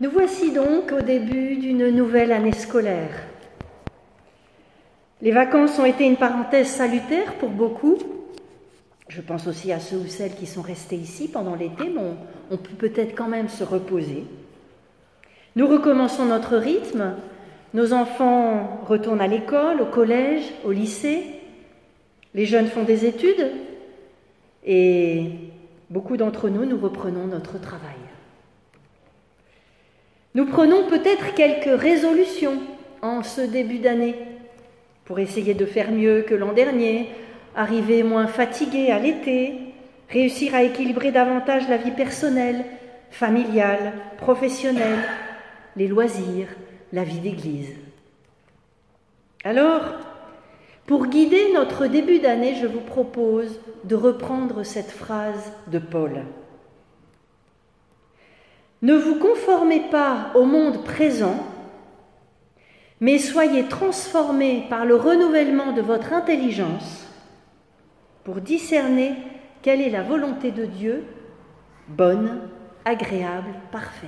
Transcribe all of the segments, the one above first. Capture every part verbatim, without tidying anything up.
Nous voici donc au début d'une nouvelle année scolaire. Les vacances ont été une parenthèse salutaire pour beaucoup. Je pense aussi à ceux ou celles qui sont restés ici pendant l'été, mais on, on peut peut-être quand même se reposer. Nous recommençons notre rythme. Nos enfants retournent à l'école, au collège, au lycée. Les jeunes font des études et beaucoup d'entre nous, nous reprenons notre travail. Nous prenons peut-être quelques résolutions en ce début d'année pour essayer de faire mieux que l'an dernier, arriver moins fatigué à l'été, réussir à équilibrer davantage la vie personnelle, familiale, professionnelle, les loisirs, la vie d'église. Alors, pour guider notre début d'année, je vous propose de reprendre cette phrase de Paul. Ne vous conformez pas au monde présent, mais soyez transformés par le renouvellement de votre intelligence pour discerner quelle est la volonté de Dieu, bonne, agréable, parfaite.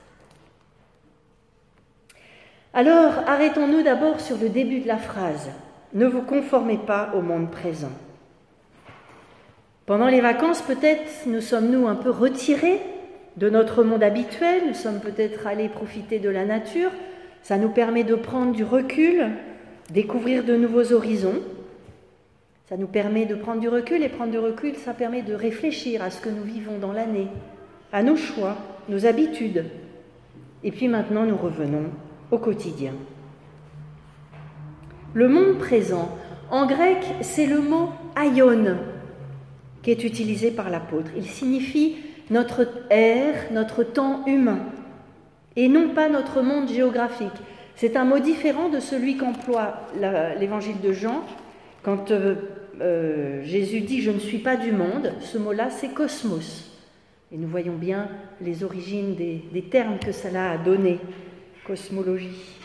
Alors, arrêtons-nous d'abord sur le début de la phrase. Ne vous conformez pas au monde présent. Pendant les vacances, peut-être nous sommes-nous un peu retirés de notre monde habituel, nous sommes peut-être allés profiter de la nature, ça nous permet de prendre du recul, découvrir de nouveaux horizons, ça nous permet de prendre du recul, et prendre du recul, ça permet de réfléchir à ce que nous vivons dans l'année, à nos choix, nos habitudes. Et puis maintenant, nous revenons au quotidien. Le monde présent, en grec, c'est le mot « aion » qui est utilisé par l'apôtre. Il signifie notre ère, notre temps humain, et non pas notre monde géographique. C'est un mot différent de celui qu'emploie la, l'évangile de Jean, quand euh, euh, Jésus dit « je ne suis pas du monde », ce mot-là c'est « cosmos ». Et nous voyons bien les origines des, des termes que cela a donné, cosmologie.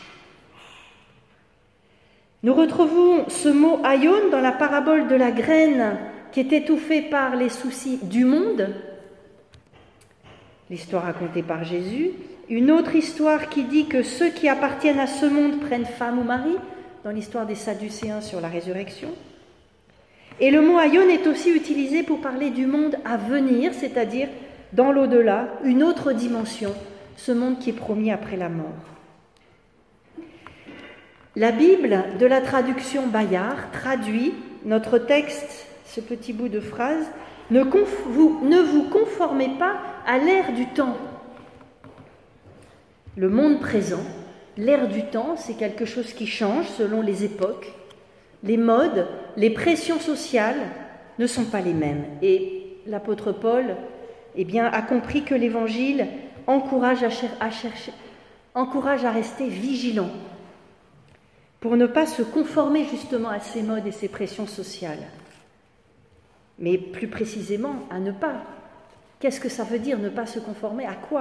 Nous retrouvons ce mot « aion » dans la parabole de la graine qui est étouffée par les soucis du monde, l'histoire racontée par Jésus. Une autre histoire qui dit que ceux qui appartiennent à ce monde prennent femme ou mari, dans l'histoire des Sadducéens sur la résurrection. Et le mot aion est aussi utilisé pour parler du monde à venir, c'est-à-dire dans l'au-delà, une autre dimension, ce monde qui est promis après la mort. La Bible, de la traduction Bayard, traduit notre texte, ce petit bout de phrase, ne, conf- vous, ne vous conformez pas à l'ère du temps. Le monde présent, l'ère du temps, c'est quelque chose qui change selon les époques. Les modes, les pressions sociales ne sont pas les mêmes. Et l'apôtre Paul eh bien, a compris que l'Évangile encourage à, cher- à chercher, encourage à rester vigilant pour ne pas se conformer justement à ces modes et ces pressions sociales. Mais plus précisément, à ne pas. Qu'est-ce que ça veut dire, ne pas se conformer à quoi ?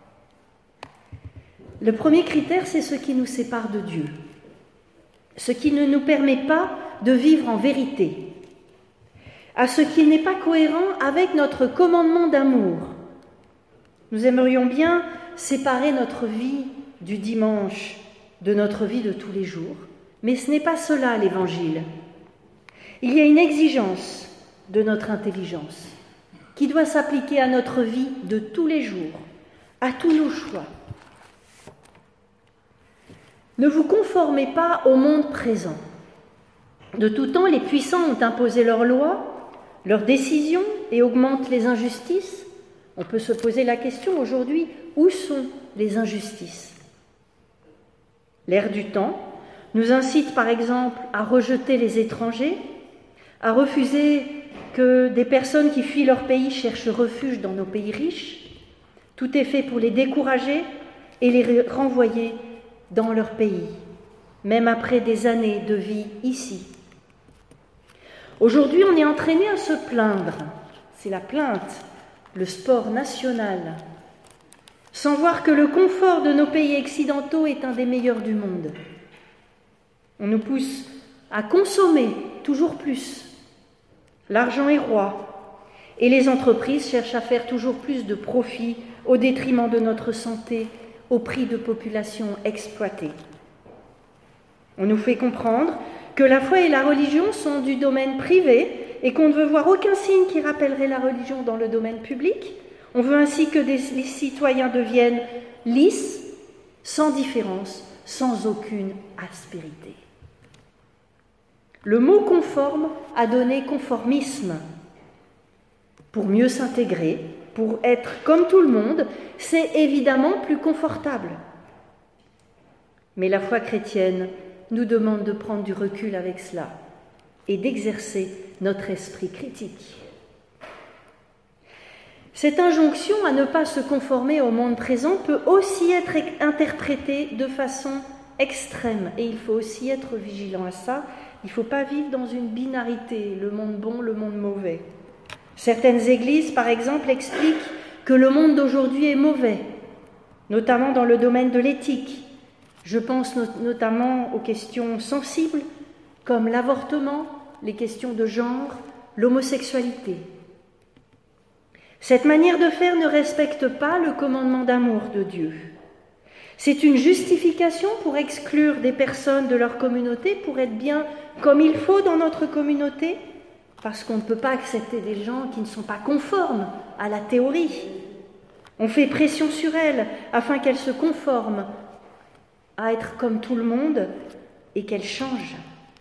Le premier critère, c'est ce qui nous sépare de Dieu, ce qui ne nous permet pas de vivre en vérité, à ce qui n'est pas cohérent avec notre commandement d'amour. Nous aimerions bien séparer notre vie du dimanche de notre vie de tous les jours, mais ce n'est pas cela l'Évangile. Il y a une exigence de notre intelligence qui doit s'appliquer à notre vie de tous les jours, à tous nos choix. Ne vous conformez pas au monde présent. De tout temps, les puissants ont imposé leurs lois, leurs décisions et augmentent les injustices. On peut se poser la question aujourd'hui, où sont les injustices ? L'ère du temps nous incite par exemple à rejeter les étrangers, à refuser que des personnes qui fuient leur pays cherchent refuge dans nos pays riches. Tout est fait pour les décourager et les renvoyer dans leur pays, même après des années de vie ici. Aujourd'hui, on est entraîné à se plaindre. C'est la plainte, le sport national, sans voir que le confort de nos pays occidentaux est un des meilleurs du monde. On nous pousse à consommer toujours plus. L'argent est roi, et les entreprises cherchent à faire toujours plus de profit au détriment de notre santé, au prix de populations exploitées. On nous fait comprendre que la foi et la religion sont du domaine privé et qu'on ne veut voir aucun signe qui rappellerait la religion dans le domaine public. On veut ainsi que des, les citoyens deviennent lisses, sans différence, sans aucune aspérité. Le mot conforme a donné conformisme. Pour mieux s'intégrer, pour être comme tout le monde, c'est évidemment plus confortable. Mais la foi chrétienne nous demande de prendre du recul avec cela et d'exercer notre esprit critique. Cette injonction à ne pas se conformer au monde présent peut aussi être interprétée de façon extrême, et il faut aussi être vigilant à ça. Il ne faut pas vivre dans une binarité, le monde bon, le monde mauvais. Certaines églises, par exemple, expliquent que le monde d'aujourd'hui est mauvais, notamment dans le domaine de l'éthique. Je pense not- notamment aux questions sensibles, comme l'avortement, les questions de genre, l'homosexualité. Cette manière de faire ne respecte pas le commandement d'amour de Dieu. C'est une justification pour exclure des personnes de leur communauté, pour être bien comme il faut dans notre communauté, parce qu'on ne peut pas accepter des gens qui ne sont pas conformes à la théorie. On fait pression sur elles afin qu'elles se conforment à être comme tout le monde et qu'elles changent.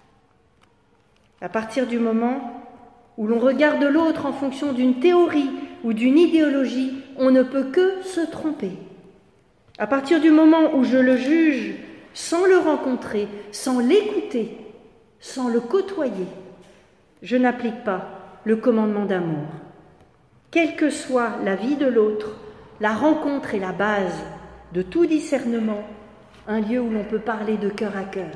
À partir du moment où l'on regarde l'autre en fonction d'une théorie ou d'une idéologie, on ne peut que se tromper. À partir du moment où je le juge sans le rencontrer, sans l'écouter, sans le côtoyer, je n'applique pas le commandement d'amour. Quelle que soit la vie de l'autre, la rencontre est la base de tout discernement, un lieu où l'on peut parler de cœur à cœur.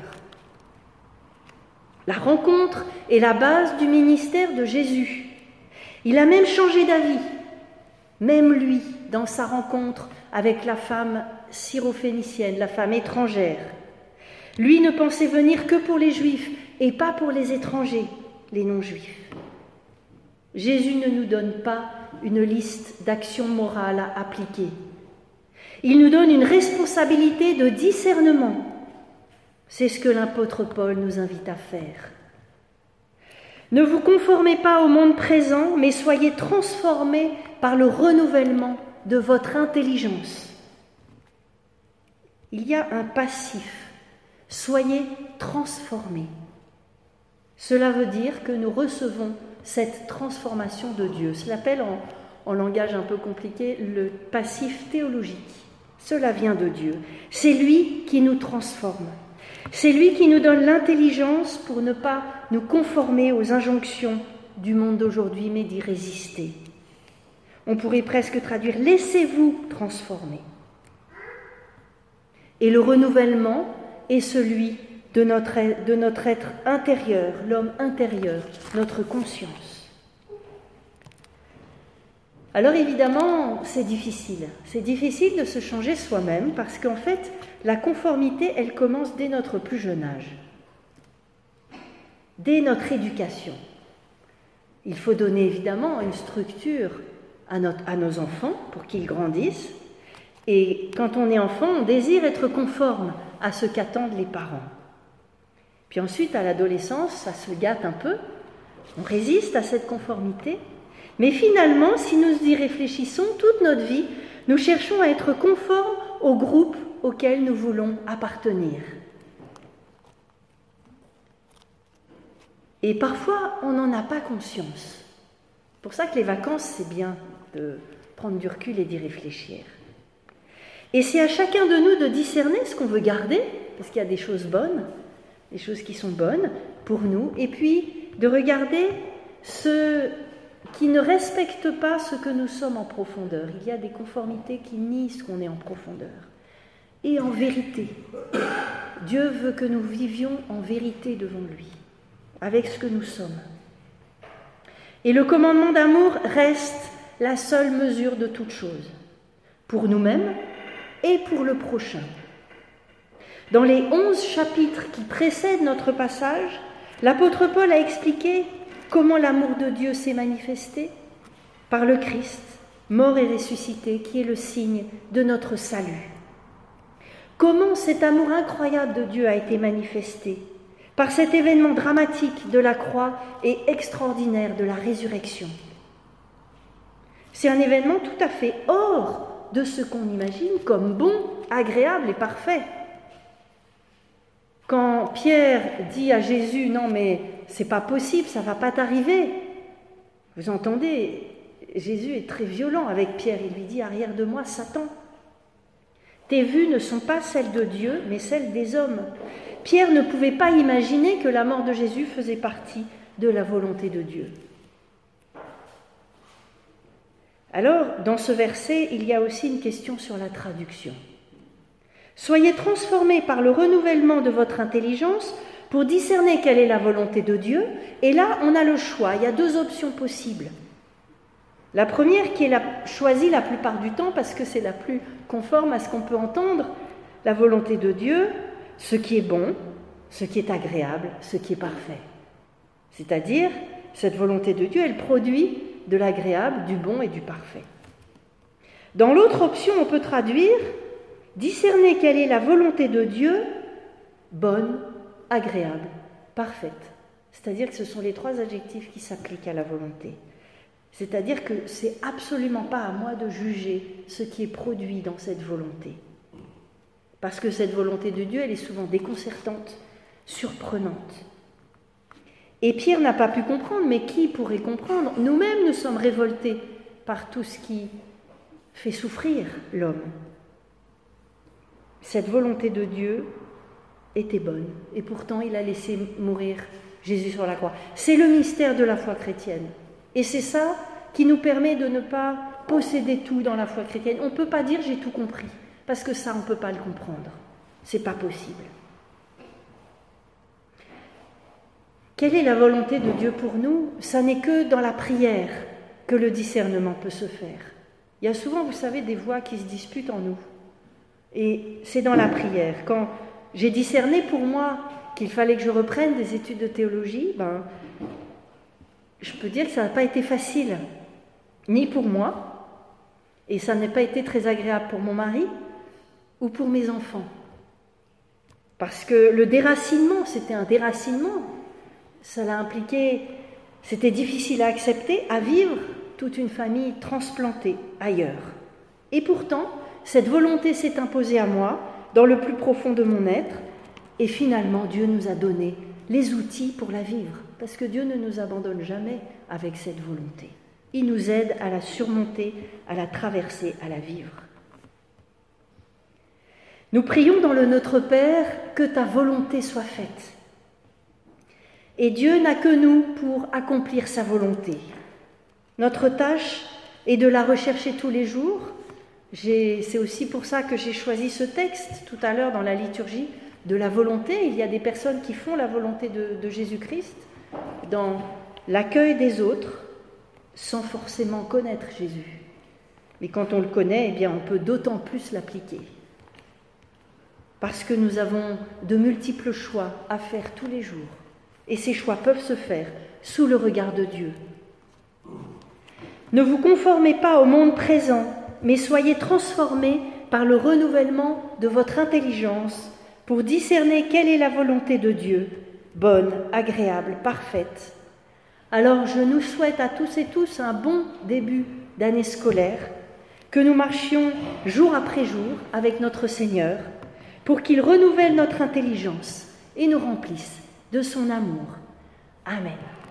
La rencontre est la base du ministère de Jésus. Il a même changé d'avis, même lui, dans sa rencontre avec la femme syrophénicienne, la femme étrangère. Lui ne pensait venir que pour les Juifs et pas pour les étrangers, les non-Juifs. Jésus ne nous donne pas une liste d'actions morales à appliquer. Il nous donne une responsabilité de discernement. C'est ce que l'apôtre Paul nous invite à faire. Ne vous conformez pas au monde présent, mais soyez transformés par le renouvellement de votre intelligence. Il y a un passif. Soyez transformés. Cela veut dire que nous recevons cette transformation de Dieu. Cela s'appelle en, en langage un peu compliqué le passif théologique. Cela vient de Dieu. C'est lui qui nous transforme. C'est lui qui nous donne l'intelligence pour ne pas nous conformer aux injonctions du monde d'aujourd'hui, mais d'y résister. On pourrait presque traduire « laissez-vous transformer ». Et le renouvellement est celui de notre, de notre être intérieur, l'homme intérieur, notre conscience. Alors évidemment, c'est difficile. C'est difficile de se changer soi-même parce qu'en fait, la conformité, elle commence dès notre plus jeune âge, dès notre éducation. Il faut donner évidemment une structure à, notre, à nos enfants pour qu'ils grandissent. Et quand on est enfant, on désire être conforme à ce qu'attendent les parents. Puis ensuite, à l'adolescence, ça se gâte un peu. On résiste à cette conformité. Mais finalement, si nous y réfléchissons toute notre vie, nous cherchons à être conformes au groupe auquel nous voulons appartenir. Et parfois, on n'en a pas conscience. C'est pour ça que les vacances, c'est bien de prendre du recul et d'y réfléchir. Et c'est à chacun de nous de discerner ce qu'on veut garder, parce qu'il y a des choses bonnes, des choses qui sont bonnes pour nous, et puis de regarder ce qui ne respectent pas ce que nous sommes en profondeur. Il y a des conformités qui nient ce qu'on est en profondeur. Et en vérité, Dieu veut que nous vivions en vérité devant lui, avec ce que nous sommes. Et le commandement d'amour reste la seule mesure de toute chose, pour nous-mêmes et pour le prochain. Dans les onze chapitres qui précèdent notre passage, l'apôtre Paul a expliqué comment l'amour de Dieu s'est manifesté par le Christ, mort et ressuscité, qui est le signe de notre salut. Comment cet amour incroyable de Dieu a été manifesté par cet événement dramatique de la croix et extraordinaire de la résurrection. C'est un événement tout à fait hors de ce qu'on imagine comme bon, agréable et parfait. Quand Pierre dit à Jésus « Non mais c'est pas possible, ça va pas t'arriver », vous entendez, Jésus est très violent avec Pierre, il lui dit « Arrière de moi, Satan ». Tes vues ne sont pas celles de Dieu, mais celles des hommes. Pierre ne pouvait pas imaginer que la mort de Jésus faisait partie de la volonté de Dieu. Alors, dans ce verset, il y a aussi une question sur la traduction. « Soyez transformés par le renouvellement de votre intelligence pour discerner quelle est la volonté de Dieu. » Et là, on a le choix, il y a deux options possibles. La première qui est la, choisie la plupart du temps parce que c'est la plus conforme à ce qu'on peut entendre, la volonté de Dieu, ce qui est bon, ce qui est agréable, ce qui est parfait. C'est-à-dire, cette volonté de Dieu, elle produit de l'agréable, du bon et du parfait. Dans l'autre option, on peut traduire « discerner quelle est la volonté de Dieu, bonne, agréable, parfaite ». C'est-à-dire que ce sont les trois adjectifs qui s'appliquent à la volonté. C'est-à-dire que c'est absolument pas à moi de juger ce qui est produit dans cette volonté. Parce que cette volonté de Dieu, elle est souvent déconcertante, surprenante. Et Pierre n'a pas pu comprendre, mais qui pourrait comprendre ? Nous-mêmes, nous sommes révoltés par tout ce qui fait souffrir l'homme. Cette volonté de Dieu était bonne, et pourtant il a laissé mourir Jésus sur la croix. C'est le mystère de la foi chrétienne. Et c'est ça qui nous permet de ne pas posséder tout dans la foi chrétienne. On ne peut pas dire « j'ai tout compris », parce que ça, on ne peut pas le comprendre. Ce n'est pas possible. Quelle est la volonté de Dieu pour nous ? Ça n'est que dans la prière que le discernement peut se faire. Il y a souvent, vous savez, des voix qui se disputent en nous. Et c'est dans la prière. Quand j'ai discerné pour moi qu'il fallait que je reprenne des études de théologie, ben, je peux dire que ça n'a pas été facile, ni pour moi, et ça n'a pas été très agréable pour mon mari ou pour mes enfants. Parce que le déracinement, c'était un déracinement. Ça l'a impliqué, c'était difficile à accepter, à vivre toute une famille transplantée ailleurs. Et pourtant, cette volonté s'est imposée à moi, dans le plus profond de mon être, et finalement, Dieu nous a donné les outils pour la vivre, parce que Dieu ne nous abandonne jamais avec cette volonté. Il nous aide à la surmonter, à la traverser, à la vivre. Nous prions dans le Notre Père, que ta volonté soit faite. Et Dieu n'a que nous pour accomplir sa volonté. Notre tâche est de la rechercher tous les jours. J'ai, c'est aussi pour ça que j'ai choisi ce texte tout à l'heure dans la liturgie de la volonté. Il y a des personnes qui font la volonté de, de Jésus-Christ dans l'accueil des autres sans forcément connaître Jésus. Mais quand on le connaît, eh bien, on peut d'autant plus l'appliquer. Parce que nous avons de multiples choix à faire tous les jours. Et ces choix peuvent se faire sous le regard de Dieu. Ne vous conformez pas au monde présent, mais soyez transformés par le renouvellement de votre intelligence pour discerner quelle est la volonté de Dieu, bonne, agréable, parfaite. Alors je nous souhaite à tous et tous un bon début d'année scolaire, que nous marchions jour après jour avec notre Seigneur, pour qu'il renouvelle notre intelligence et nous remplisse de son amour. Amen.